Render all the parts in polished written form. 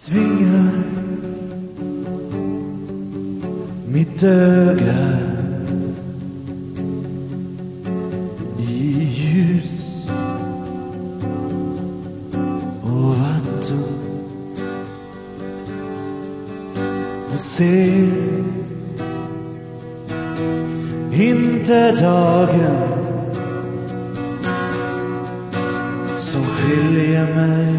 Svingar mitt öga i ljus och vatten och ser inte dagen som skiljer mig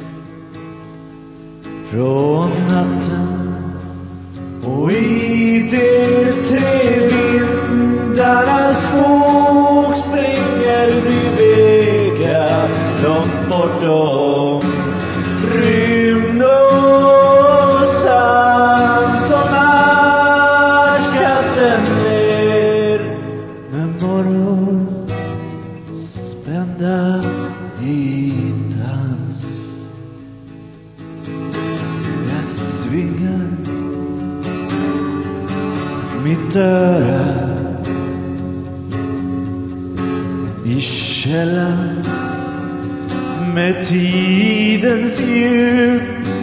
från natten, och i de tre vindarnas våg springer vi vägar långt bortom rymd och sand som marskatten ner med morgon spända i dans. Jag svingar mitt öra i källan med tidens djup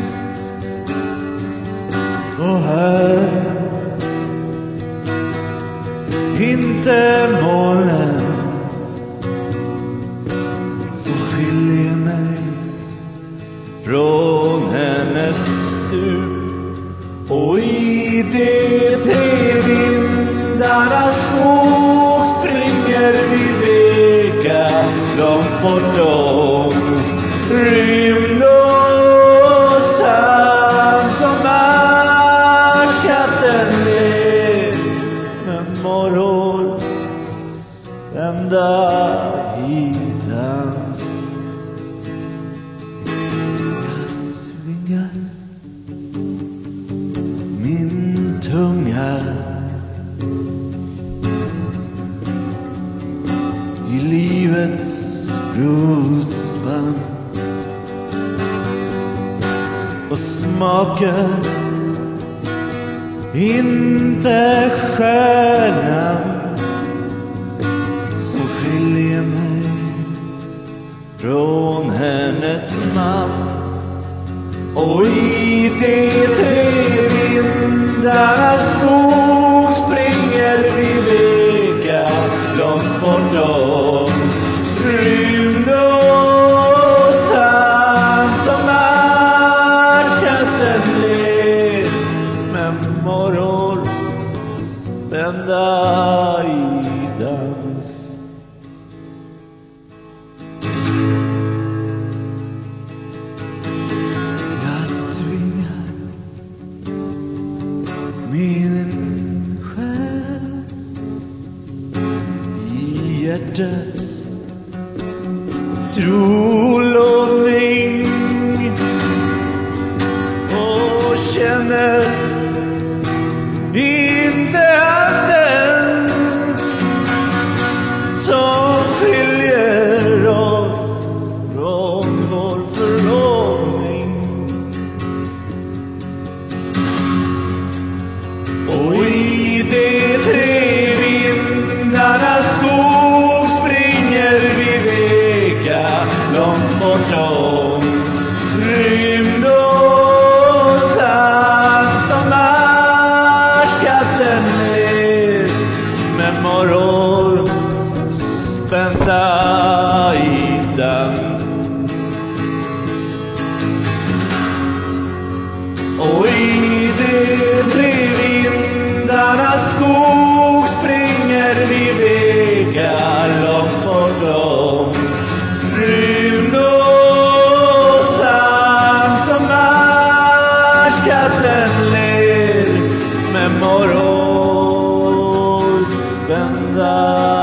och hör inte molnen som skiljer mig från hennes stup. Och i de tre vindarnas våg springer vi vägar långt bortom rymd och sand som marskatten ner med morgon spända i dans. Jag svingar min tunga i livets rosband och smakar inte stjärnan som skiljer mig från hennes man. Och i de tre vindarnas skog springer vi vägar långt bortom rymd och sand som marskatten ner med morgon spända i dans. Min själ i hjärtats trolovning och känner inte anden som skiljer oss från vår förlovning. Och i de tre vindarnas skog springer vi vägar långt bortom rymd och sand som marskatten ner med morgon spända i dans. Och i de tre vindarnas skog springer vi vägar långt bortom rymd och sand som marskatten ler med morgon spända